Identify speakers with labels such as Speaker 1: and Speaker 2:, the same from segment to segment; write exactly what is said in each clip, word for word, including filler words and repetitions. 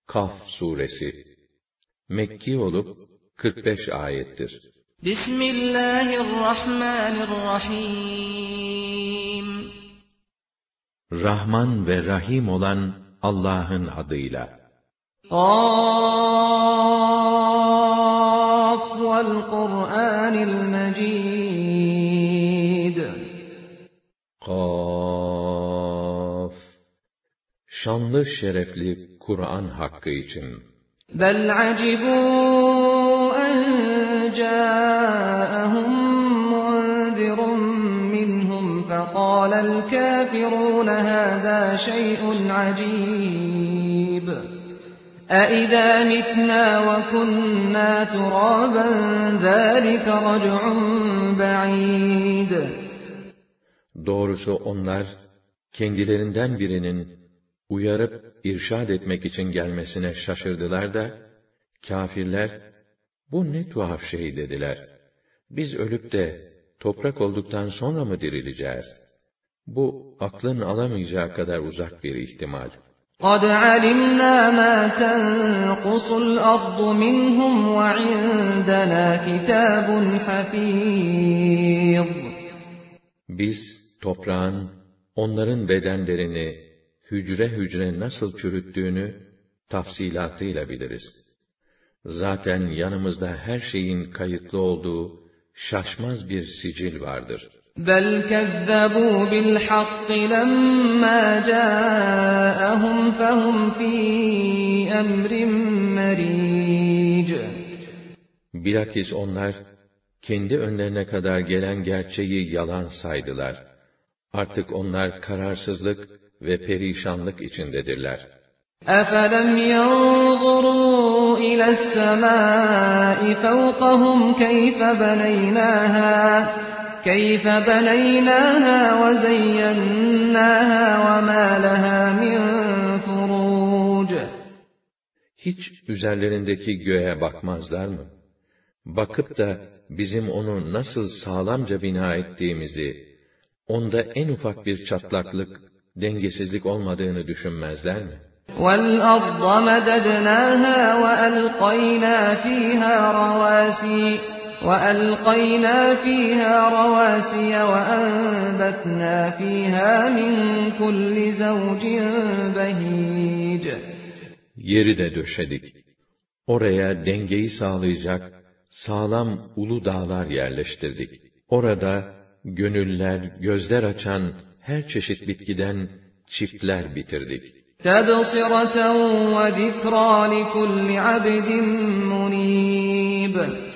Speaker 1: Kaf suresi Mekki olup kırk beş ayettir.
Speaker 2: Bismillahirrahmanirrahim.
Speaker 1: Rahman ve Rahim olan Allah'ın adıyla.
Speaker 2: Kaf vel Kur'anil Mecid.
Speaker 1: Kaf. Şanlı şerefli Kur'an hakkı için.
Speaker 2: Bel acibu en câehum munzirun minhum fekâlel kâfirûne hâzâ şey'un acîb. أَإِذَا مِتْنَا وَكُنَّا تُرَابًا ذَٰلِكَ رَجْعٌ بَعِيدٌ.
Speaker 1: Doğrusu onlar, kendilerinden birinin uyarıp irşad etmek için gelmesine şaşırdılar da, kâfirler, bu ne tuhaf şey dediler. Biz ölüp de toprak olduktan sonra mı dirileceğiz? Bu aklın alamayacağı kadar uzak bir ihtimal.
Speaker 2: قَدْ عَلِمْنَا مَا تَنْقُصُ الْأَرْضُ مِنْهُمْ وَعِنْدَنَا كِتَابٌ حَفِيظٌ.
Speaker 1: Biz toprağın onların bedenlerini hücre hücre nasıl çürüttüğünü tafsilatıyla biliriz. Zaten yanımızda her şeyin kayıtlı olduğu şaşmaz bir sicil vardır.
Speaker 2: بَلْ كَذَّبُوا بِالْحَقِّ لَمَّا جَاءَهُمْ فَهُمْ فِي أَمْرٍ مَرِيجٍ.
Speaker 1: Bilakis onlar, kendi önlerine kadar gelen gerçeği yalan saydılar. Artık onlar kararsızlık ve perişanlık içindedirler.
Speaker 2: أَفَلَمْ يَنْظُرُوا إِلَى السَّمَاءِ فَوْقَهُمْ كَيْفَ بَنَيْنَاهَا كَيْفَ بَنَيْنَاهَا وَزَيَّنَّاهَا وَمَا لَهَا مِنْ فُرُوجٍ.
Speaker 1: Hiç üzerlerindeki göğe bakmazlar mı? Bakıp da bizim onu nasıl sağlamca bina ettiğimizi, onda en ufak bir çatlaklık, dengesizlik olmadığını düşünmezler mi?
Speaker 2: وَالْأَرْضَ مَدَدْنَاهَا وَأَلْقَيْنَا فِيهَا رَوَاسِيَ وَأَلْقَيْنَا فِيهَا رَوَاسِيَ وَأَنبَتْنَا فِيهَا مِنْ كُلِّ زَوْجٍ بَهِيجٍ.
Speaker 1: Yeri de döşedik. Oraya dengeyi sağlayacak sağlam ulu dağlar yerleştirdik. Orada gönüller, gözler açan her çeşit bitkiden çiftler bitirdik.
Speaker 2: تَبْصِرَةً وَذِكْرَى لِكُلِّ عَبْدٍ مُنِيبٍ.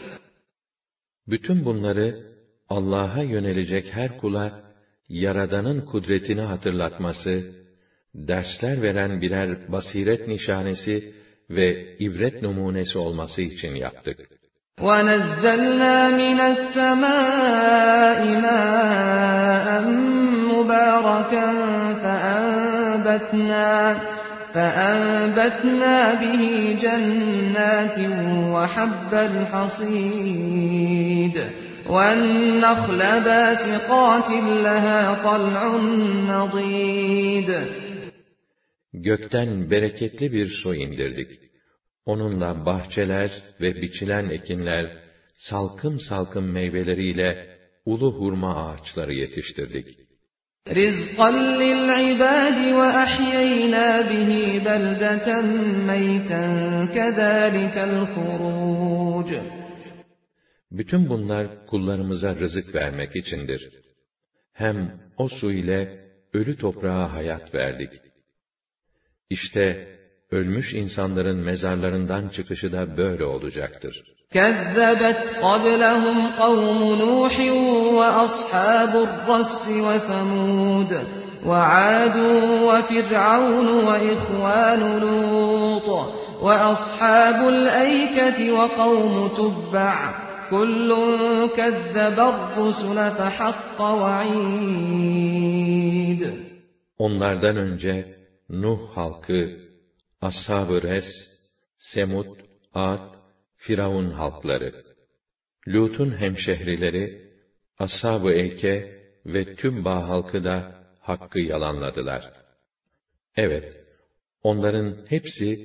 Speaker 1: Bütün bunları Allah'a yönelecek her kula Yaradan'ın kudretini hatırlatması, dersler veren birer basiret nişanesi ve ibret numunesi olması için yaptık.
Speaker 2: وَنَزَّلْنَا مِنَ السَّمَاءِ مَاءً مُبَارَكًا فَأَنبَتْنَا فَأَنبَتْنَا بِهِ جَنَّاتٍ وَحَبَّ الْحَصِيدِ وَالنَّخْلَ بَاسِقَاتٍ لَهَا طَلْعٌ نَضِيدٌ.
Speaker 1: Gökten bereketli bir su indirdik. Onunla bahçeler ve biçilen ekinler, salkım salkım meyveleriyle ulu hurma ağaçları yetiştirdik.
Speaker 2: رِزْقًا لِلْعِبَادِ وَأَحْيَيْنَا بِهِ بَلْدَةً مَيْتًا كَذَٰلِكَ الْخُرُوجُ.
Speaker 1: Bütün bunlar kullarımıza rızık vermek içindir. Hem o su ile ölü toprağa hayat verdik. İşte ölmüş insanların mezarlarından çıkışı da böyle olacaktır.
Speaker 2: كَذَّبَتْ قَبْلَهُمْ قَوْمُ نُوحٍ وَأَصْحَابُ الرَّسِّ وَثَمُودَ وَعَادٌ وَفِرْعَوْنُ وَإِخْوَانُ لُوطٍ وَأَصْحَابُ الْأَيْكَةِ وَقَوْمُ تُبَّعٍ كُلٌّ كَذَّبَ الرُّسُلَ فَحَقَّ وَعِيدٍ.
Speaker 1: Onlardan önce Nuh halkı, Ashab-ı Res, Semud, Ad, Firavun halkları, Lut'un hemşehrileri, Ashab-ı Eyke ve Tübba halkı da hakkı yalanladılar. Evet, onların hepsi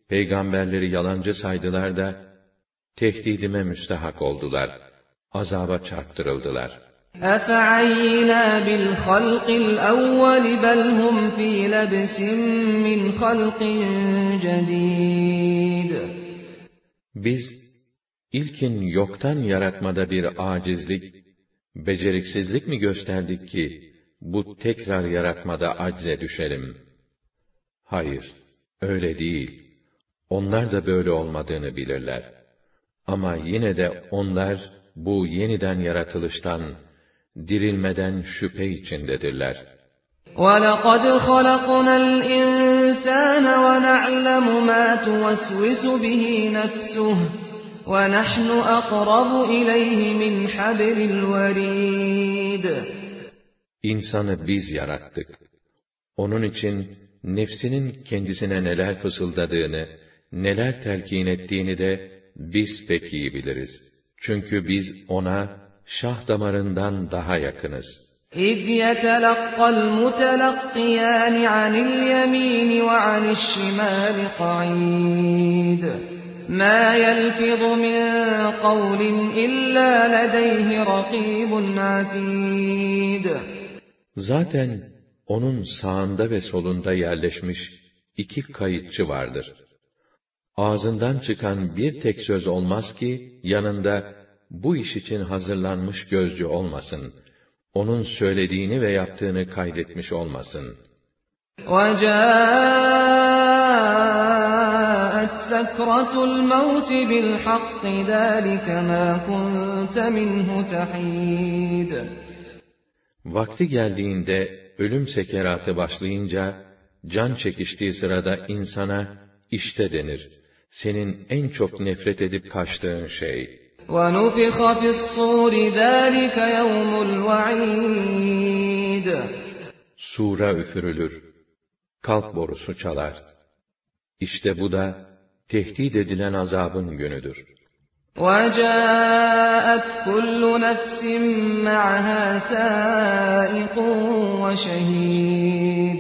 Speaker 1: peygamberleri yalancı saydılar da, tehdidime müstehak oldular, azaba çarptırıldılar.
Speaker 2: أَفَعَيِّنَا بِالْخَلْقِ الْأَوَّلِ بَلْ هُمْ فِي لَبْسٍ مِّنْ خَلْقٍ جَدِيدٍ
Speaker 1: Biz, ilkin yoktan yaratmada bir acizlik, beceriksizlik mi gösterdik ki, bu tekrar yaratmada acze düşelim? Hayır, öyle değil. Onlar da böyle olmadığını bilirler. Ama yine de onlar, bu yeniden yaratılıştan, dirilmeden şüphe içindedirler.
Speaker 2: وَلَقَدْ خَلَقْنَا الْإِنسَانَ وَنَعْلَمُ مَا تُوَسْوِسُ بِهِ نَفْسُهُ وَنَحْنُ أَقْرَبُ إِلَيْهِ مِنْ حَبْلِ الْوَرِيدِ
Speaker 1: İnsanı biz yarattık. Onun için nefsinin kendisine neler fısıldadığını, neler telkin ettiğini de biz pek iyi biliriz. Çünkü biz ona şah damarından daha yakınız.
Speaker 2: اِذْ يَتَلَقَّى الْمُتَلَقِّيَانِ عَنِ الْيَمِينِ وَعَنِ الشِّمَالِ قَعِيدٌ مَا يَلْفِظُ مِنْ قَوْلٍ إِلَّا لَدَيْهِ رَقِيبٌ عَتِيدٌ
Speaker 1: Zaten onun sağında ve solunda yerleşmiş iki kayıtçı vardır. Ağzından çıkan bir tek söz olmaz ki, yanında bu iş için hazırlanmış gözcü olmasın. Onun söylediğini ve yaptığını kaydetmiş olmasın.
Speaker 2: وَجَاءَتْ سَكْرَةُ الْمَوْتِ بِالْحَقِّ ذَٰلِكَ مَا كُنْتَ مِنْهُ تَحِيدٌ
Speaker 1: Vakti geldiğinde, ölüm sekeratı başlayınca, can çekiştiği sırada insana, işte denir, senin en çok nefret edip kaçtığın şey.
Speaker 2: وَنُفِخَ فِي الصُّورِ ذَٰلِكَ يَوْمُ الْوَعِيدِ
Speaker 1: Sura üfürülür, kalk borusu çalar. İşte bu da, tehdit edilen azabın günüdür.
Speaker 2: وَجَاءَتْ كُلُّ نَفْسٍ مَّعَهَا سَائِقٌ وَشَهِيدٌ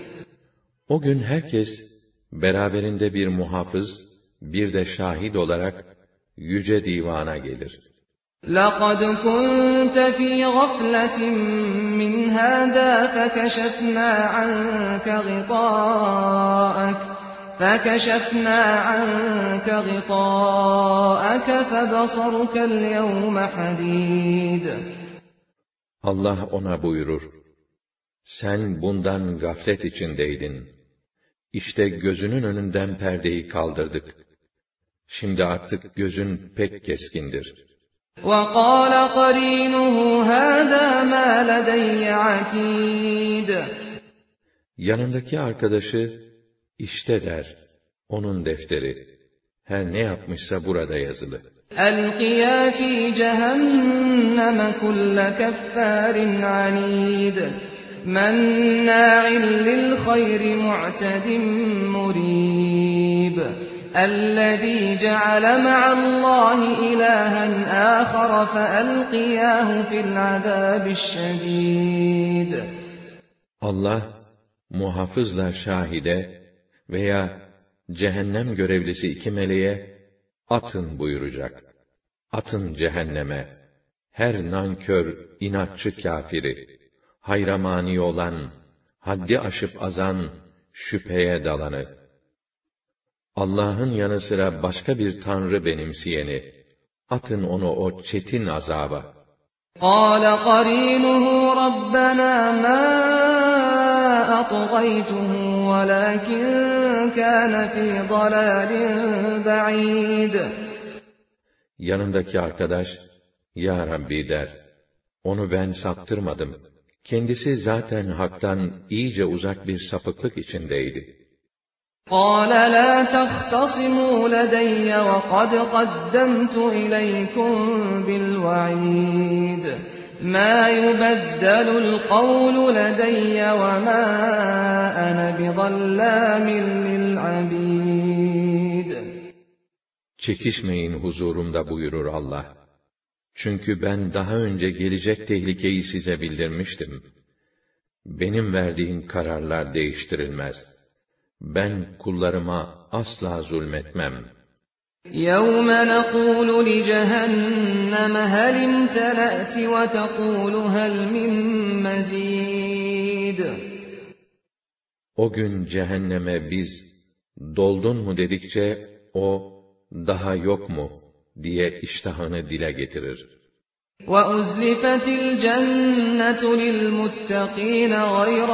Speaker 1: O gün herkes, beraberinde bir muhafız, bir de şahit olarak, yüce divana gelir.
Speaker 2: لَقَدْ كُنْتَ فِي غَفْلَةٍ مِّنْ هَٰذَا فَكَشَفْنَا عَنكَ غِطَاءَكَ فَكَشَفْنَا عَنكَ غِطَاءَكَ فَبَصَرُكَ الْيَوْمَ حَدِيدٌ
Speaker 1: Allah ona buyurur, sen bundan gaflet içindeydin. İşte gözünün önünden perdeyi kaldırdık. Şimdi artık gözün pek keskindir.
Speaker 2: وَقَالَ قَرِينُهُ هَٰذَا مَا لَدَيَّ عَتِيدٌ
Speaker 1: Yanındaki arkadaşı, işte der, onun defteri, her ne yapmışsa burada yazılı.
Speaker 2: أَلْقِيَا فِي جَهَنَّمَ كُلَّ كَفَّارٍ عَنِيدٍ مَنَّاعٍ لِلْخَيْرِ مُعْتَدٍ مُرِيبٍ الَّذِي جَعَلَ مَعَ اللّٰهِ إِلَٰهًا آخَرَ فَأَلْقِيَاهُ فِي الْعَذَابِ الشَّدِيدِ
Speaker 1: Allah, muhafızla şahide veya cehennem görevlisi iki meleğe, atın buyuracak. Atın cehenneme, her nankör, inatçı kâfiri, hayramani olan, haddi aşıp azan, şüpheye dalanı, Allah'ın yanı sıra başka bir tanrı benimseyeni, atın onu o çetin azaba.
Speaker 2: قَالَ قَرِينُهُ رَبَّنَا مَا أَطْغَيْتُهُ وَلَٰكِنْ كَانَ فِي ضَلَالٍ بَعِيدٍ
Speaker 1: Yanındaki arkadaş, Ya Rabbi der, onu ben saptırmadım. Kendisi zaten haktan iyice uzak bir sapıklık içindeydi.
Speaker 2: قَالَ لَا تَخْتَصِمُوا لَدَيَّ وَقَدْ قَدَّمْتُ إِلَيْكُمْ بِالْوَعِيدِ مَا يُبَدَّلُ الْقَوْلُ لَدَيَّ وَمَا أَنَا بِظَلَّامٍ لِلْعَبِيدِ
Speaker 1: Çekişmeyin huzurumda buyurur Allah. Çünkü ben daha önce gelecek tehlikeyi size bildirmiştim. Benim verdiğim kararlar değiştirilmez. Ben kullarıma asla zulmetmem.
Speaker 2: يَوْمَ نَقُولُ لِجَهَنَّمَ هَلِ امْتَلَأْتِ وَتَقُولُ هَلْ مِن مَّزِيدٍ.
Speaker 1: O gün cehenneme biz, doldun mu dedikçe, o, daha yok mu, diye iştahını dile getirir.
Speaker 2: وَأُزْلِفَتِ الْجَنَّةُ لِلْمُتَّقِينَ غَيْرَ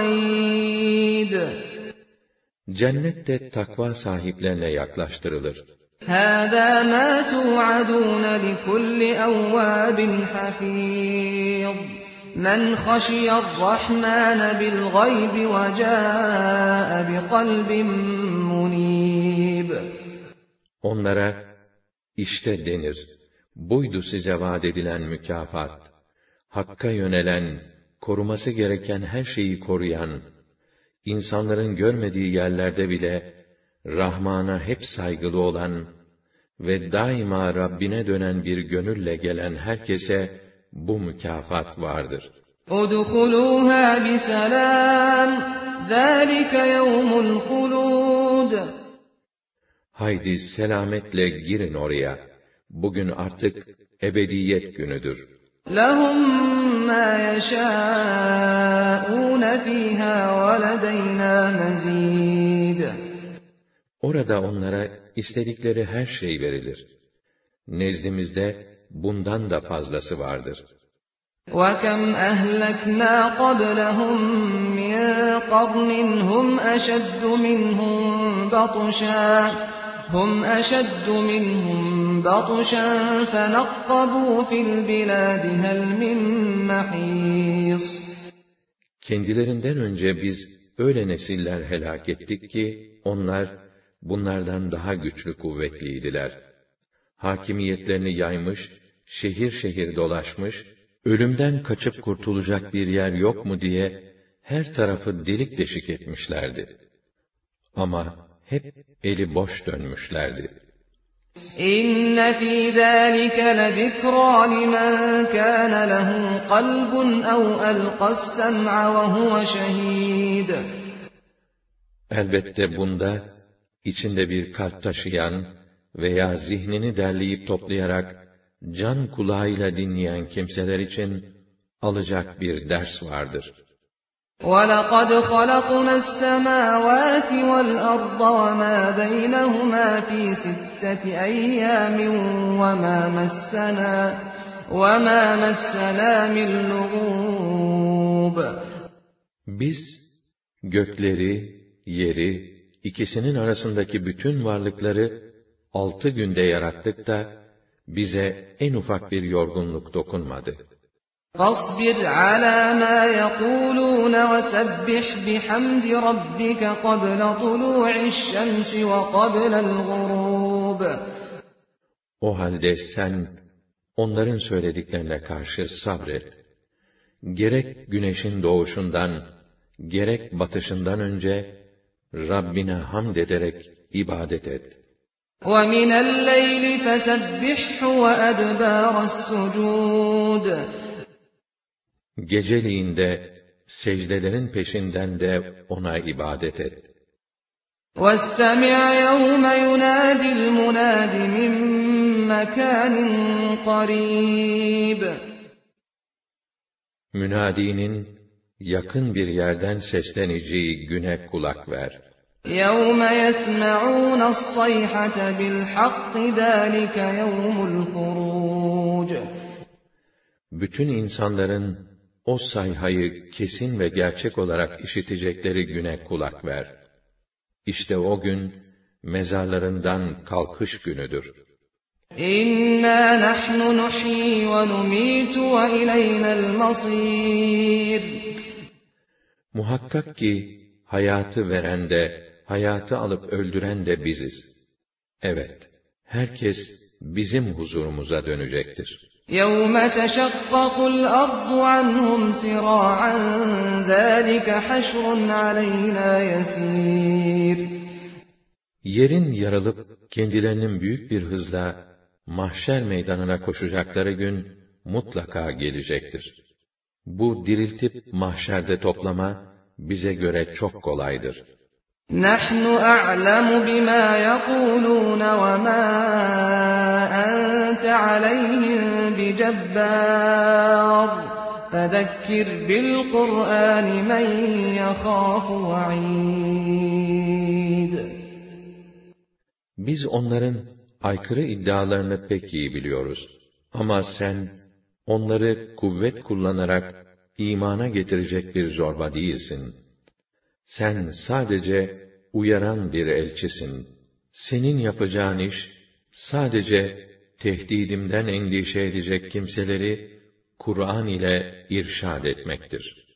Speaker 2: بَعِيدٍ.
Speaker 1: Cennet de takva sahiplerine yaklaştırılır.
Speaker 2: هَذَا مَا تُوعَدُونَ لِكُلِّ أَوَّابٍ حَفِيظٍ. مَنْ خَشِيَ الرَّحْمَنَ بِالْغَيْبِ وَجَاءَ بِقَلْبٍ مُنِيبٍ.
Speaker 1: Onlara, işte denir, buydu size vaat edilen mükafat. Hakka yönelen, koruması gereken her şeyi koruyan, insanların görmediği yerlerde bile, Rahman'a hep saygılı olan ve daima Rabbine dönen bir gönülle gelen herkese, bu mükafat vardır.
Speaker 2: اُدْخُلُوهَا بِسَلَامٍ ذَٰلِكَ يَوْمُ الْخُلُودِ.
Speaker 1: Haydi selametle girin oraya. Bugün artık ebediyet günüdür.
Speaker 2: لَهُمْ مَا يَشَاءُونَ فِيهَا وَلَدَيْنَا مَزِيدٌ.
Speaker 1: Orada onlara istedikleri her şey verilir. Nezdimizde bundan da fazlası vardır.
Speaker 2: وَكَمْ أَهْلَكْنَا قَبْلَهُمْ مِنْ قَرْنٍ هُمْ أَشَدُّ مِنْهُمْ بَطْشًا هُمْ أَشَدُّ مِنْهُمْ بَطْشًا فَنَقَّبُوا فِي الْبِلَادِ هَلْ مِنْ مَحِيصٍ.
Speaker 1: Kendilerinden önce biz öyle nesiller helak ettik ki, onlar bunlardan daha güçlü kuvvetliydiler. Hakimiyetlerini yaymış, şehir şehir dolaşmış, ölümden kaçıp kurtulacak bir yer yok mu diye her tarafı delik deşik etmişlerdi. Ama hep eli boş dönmüşlerdi.
Speaker 2: İnne fî zâlike lezikrâ limen kâne lehu kalbun ev elqas-sem'a ve huve şehîd.
Speaker 1: Elbette bunda, içinde bir kalp taşıyan veya zihnini derleyip toplayarak can kulağıyla dinleyen kimseler için alacak bir ders vardır.
Speaker 2: وَلَقَدْ خَلَقْنَا السَّمَاوَاتِ وَالْأَرْضَ وَمَا بَيْنَهُمَا فِي سِتَّةِ أَيَّامٍ وَمَا مَسَّنَا وَمَا مَسَّنَا مِنْ لُغُوبٍ.
Speaker 1: Biz gökleri, yeri, ikisinin arasındaki bütün varlıkları altı günde yarattık da bize en ufak bir yorgunluk dokunmadı.
Speaker 2: فَاصْبِرْ عَلَى مَا يَقُولُونَ وَسَبِّحْ بِحَمْدِ رَبِّكَ قَبْلَ طُلُوعِ الشَّمْسِ وَقَبْلَ الْغُرُوبِ.
Speaker 1: O halde sen onların söylediklerine karşı sabret. Gerek güneşin doğuşundan, gerek batışından önce Rabbine hamd ederek ibadet et.
Speaker 2: وَمِنَ اللَّيْلِ فَسَبِّحْهُ وَأَدْبَارَ السُّجُودِ.
Speaker 1: Geceliğin de, secdelerin peşinden de ona ibadet et.
Speaker 2: وَاسْتَمِعْ يَوْمَ يُنَادِ الْمُنَادِ مِنْ مَكَانٍ قَرِيبٍ.
Speaker 1: Münadinin yakın bir yerden sesleneceği güne kulak ver.
Speaker 2: يَوْمَ يَسْمَعُونَ الصَّيْحَةَ بِالْحَقِّ ذَٰلِكَ يَوْمُ الْخُرُوجِ.
Speaker 1: Bütün insanların o sayhayı kesin ve gerçek olarak işitecekleri güne kulak ver. İşte o gün mezarlarından kalkış günüdür.
Speaker 2: İnna nahnu nuhyi ve numitu ve ilayna'l masir.
Speaker 1: Muhakkak ki hayatı veren de, hayatı alıp öldüren de biziz. Evet, herkes bizim huzurumuza dönecektir.
Speaker 2: يَوْمَ تَشَقَّقُ الْأَرْضُ عَنْهُمْ سِرَاعًا ذَٰلِكَ حَشْرٌ عَلَيْنَا يَسِيرٌ.
Speaker 1: Yerin yarılıp kendilerinin büyük bir hızla mahşer meydanına koşacakları gün mutlaka gelecektir. Bu diriltip mahşerde toplama bize göre çok kolaydır.
Speaker 2: نحن أعلم بما يقولون وما أنت عليهم بجبار فذكر بالقرآن من يخاف وعيد.
Speaker 1: Biz onların aykırı iddialarını pek iyi biliyoruz. Ama sen onları kuvvet kullanarak imana getirecek bir zorba değilsin. Sen sadece uyaran bir elçisin. Senin yapacağın iş, sadece tehdidimden endişe edecek kimseleri Kur'an ile irşad etmektir.